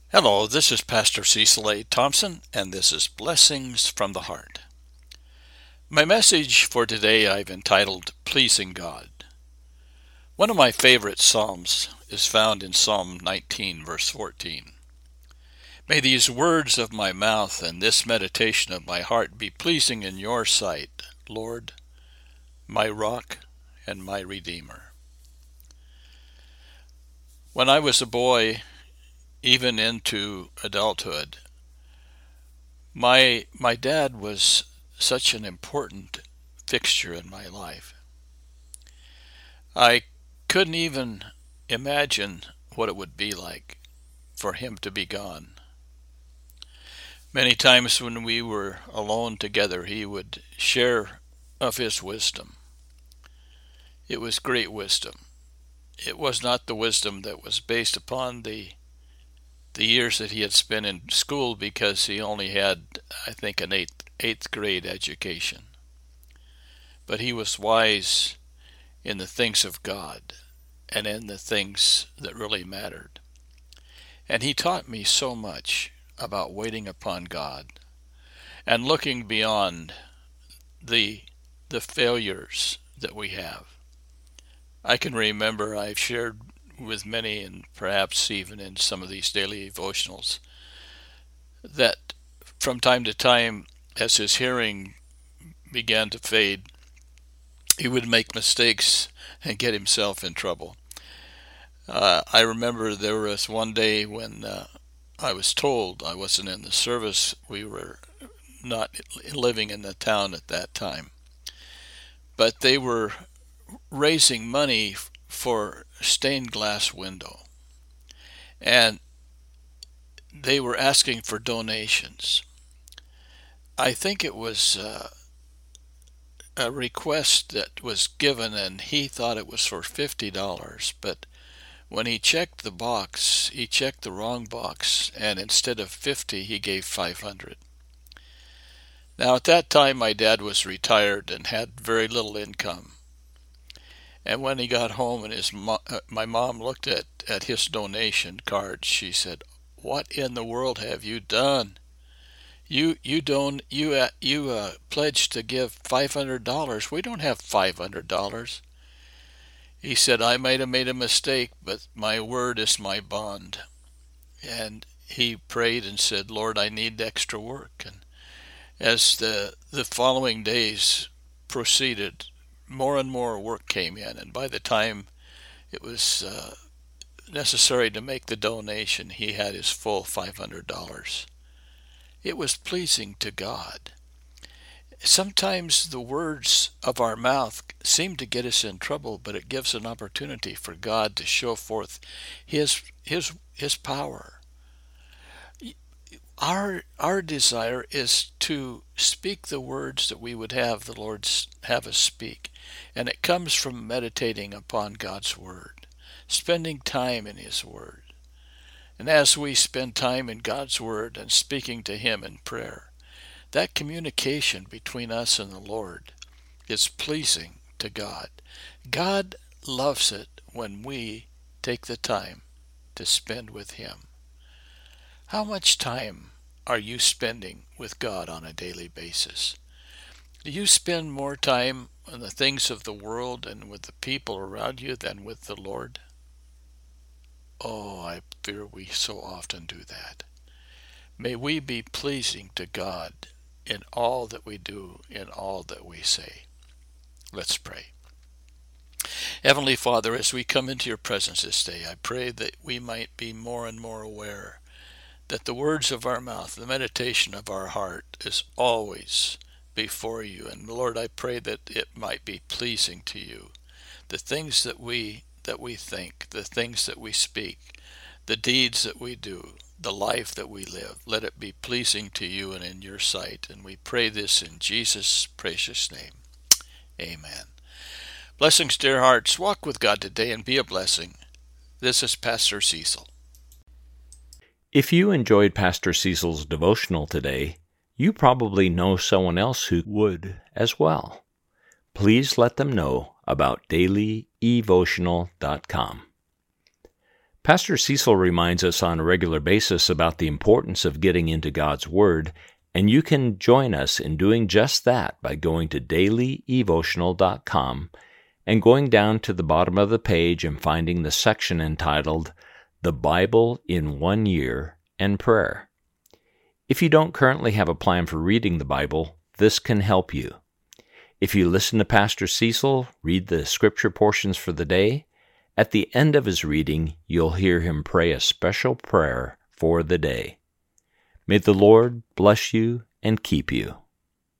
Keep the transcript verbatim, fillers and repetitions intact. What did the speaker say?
Hello, this is Pastor Cecil A. Thompson, and this is Blessings from the Heart. My message for today I've entitled Pleasing God. One of my favorite psalms is found in Psalm nineteen, verse fourteen. May these words of my mouth and this meditation of my heart be pleasing in your sight, Lord, my rock and my redeemer. When I was a boy, even into adulthood, My my dad was such an important fixture in my life. I couldn't even imagine what it would be like for him to be gone. Many times when we were alone together, he would share of his wisdom. It was great wisdom. It was not the wisdom that was based upon the the years that he had spent in school, because he only had, I think, an eighth, eighth grade education. But he was wise in the things of God and in the things that really mattered. And he taught me so much about waiting upon God and looking beyond the the failures that we have. I can remember I've shared with many, and perhaps even in some of these daily devotionals, that from time to time, as his hearing began to fade, he would make mistakes and get himself in trouble. Uh, I remember there was one day when uh, I was told I wasn't in the service. We were not living in the town at that time. But they were raising money for stained glass window. And they were asking for donations. I think it was uh, a request that was given, and he thought it was for fifty dollars, but when he checked the box, he checked the wrong box, and instead of fifty, he gave five hundred. Now, at that time, my dad was retired and had very little income. And when he got home and his mo- uh, my mom looked at, at his donation card, she said, "What in the world have you done? You you don't you uh, you uh, pledged to give five hundred dollars. We don't have five hundred dollars." He said, "I might have made a mistake, but my word is my bond." And he prayed and said, "Lord, I need extra work." And as the the following days proceeded, more and more work came in, and by the time it was uh, necessary to make the donation, he had his full five hundred dollars. It was pleasing to God. Sometimes the words of our mouth seem to get us in trouble, but it gives an opportunity for God to show forth his his his power. Our our desire is to speak the words that we would have the Lord have us speak, and it comes from meditating upon God's word, spending time in his word. And as we spend time in God's word and speaking to him in prayer, that communication between us and the Lord is pleasing to God. God loves it when we take the time to spend with him. How much time are you spending with God on a daily basis? Do you spend more time on the things of the world and with the people around you than with the Lord? Oh, I fear we so often do that. May we be pleasing to God in all that we do, in all that we say. Let's pray. Heavenly Father, as we come into your presence this day, I pray that we might be more and more aware that the words of our mouth, the meditation of our heart is always before you. And Lord, I pray that it might be pleasing to you. The things that we that we think, the things that we speak, the deeds that we do, the life that we live, let it be pleasing to you and in your sight. And we pray this in Jesus' precious name. Amen. Blessings, dear hearts. Walk with God today and be a blessing. This is Pastor Cecil. If you enjoyed Pastor Cecil's devotional today, you probably know someone else who would as well. Please let them know about daily evotional dot com. Pastor Cecil reminds us on a regular basis about the importance of getting into God's Word, and you can join us in doing just that by going to daily evotional dot com and going down to the bottom of the page and finding the section entitled The Bible in One Year and Prayer. If you don't currently have a plan for reading the Bible, this can help you. If you listen to Pastor Cecil read the scripture portions for the day, at the end of his reading, you'll hear him pray a special prayer for the day. May the Lord bless you and keep you.